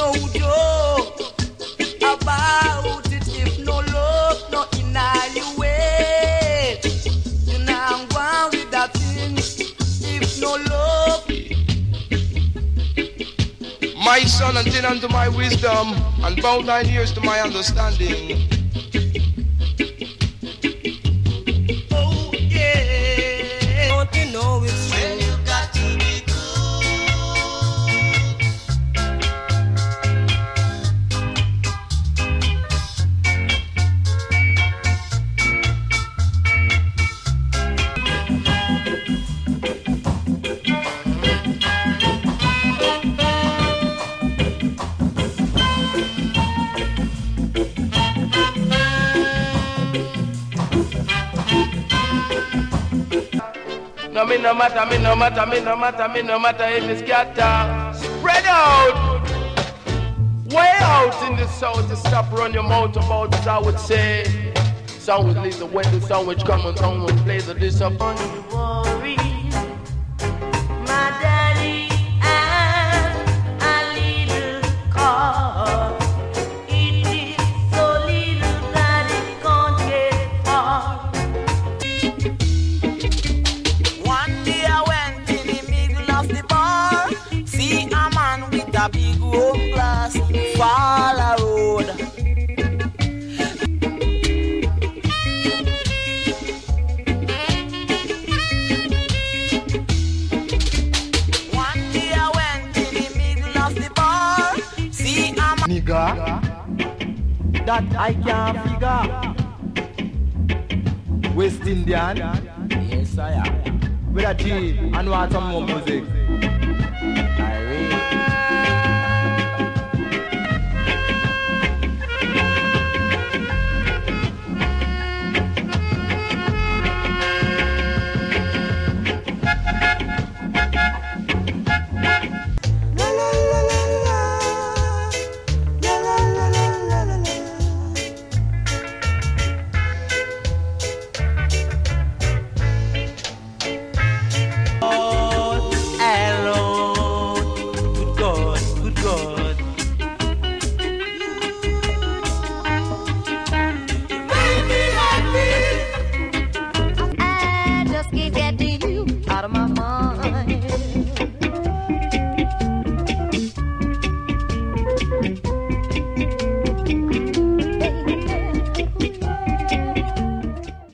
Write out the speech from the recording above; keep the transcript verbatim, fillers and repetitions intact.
no joke about it if no love, no annihilate. You know I'm going with that thing if no love. My son, attend unto my wisdom, and bow thine ears to my understanding. Oh yeah, don't you know it's when you got to be No, me no matter, me no matter, me no matter, me no matter if it's scatter. Spread out. Way out in the south to stop run your mouth about as I would say. Sound would lead the way to sound which come and sound would play the disappointment. worry. My daddy and a little car. It is so little that it can't get far. One day I went in the middle of the bar, see a man with a big old glass fall a road. One day I went in the middle of the bar, see a man Nigga, that I can't figure. West Indian, yes I am. with a G and want some more music. I just keep getting